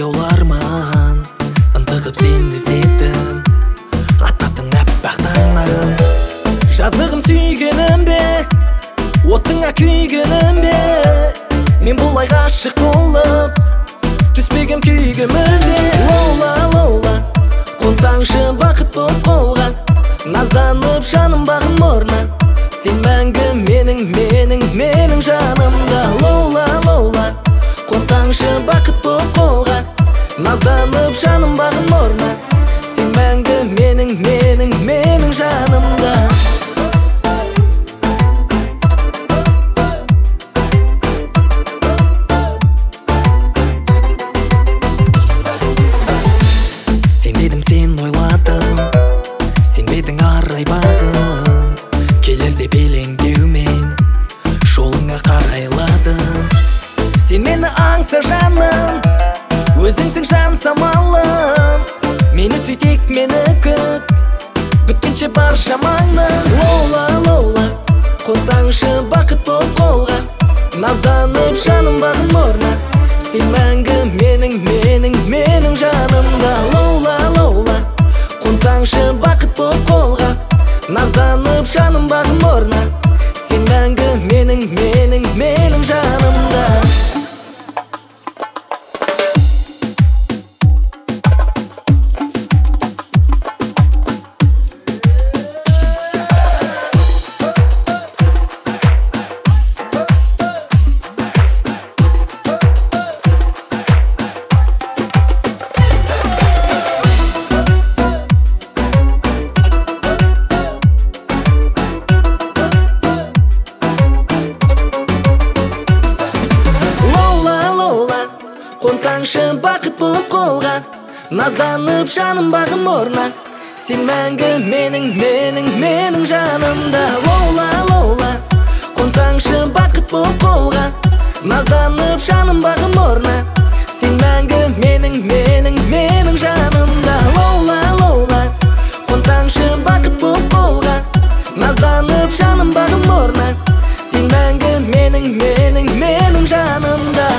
аяуларман ынтығып сен іздедім аттатын аппақ таңнан. Жазығым сүйгенім бе, отыңа күйгенім бе, мен бұлай ғашық болып түспегем күйге мүлде. Лола, лола, қонсаңшы бақыт боп қолға, назданып жаным бағым орна, сен мәңгі менің жанымда. Лола, лола, қонсаңшы бақыт боп қолға, назданып жаным бағым орна, сен мәңгі менің жанымда. Сен дедім, сен ойладың, сен бедің арай бағым, келерде белеңдеумен жолыңа қарайладым. Сен мені аңса жаным, өзіңсің жан самалым, мені сөйтек, мені күт, біткенше бар шамаңның. Лола, лола, қонсаңшы бақыт боп қолға, назданып жаным бағым орна, сен мәңгі менің жанымда. Лола, лола, қонсаңшы бақыт боп қолға, назданып жаным бағым орна, сен мәңгі менің жанымда. Қонсаңшы бақыт боп қолға, назданып жаным бағым орна, сен мәңгі менің жанымда. Лола, лола, қонсаңшы бақыт боп қолға, назданып жаным бағым орна, сен мәңгі менің жанымда. Лола, лола, қонсаңшы бақыт боп қолға, назданып жаным бағым орна, сен мәңгі менің жанымда.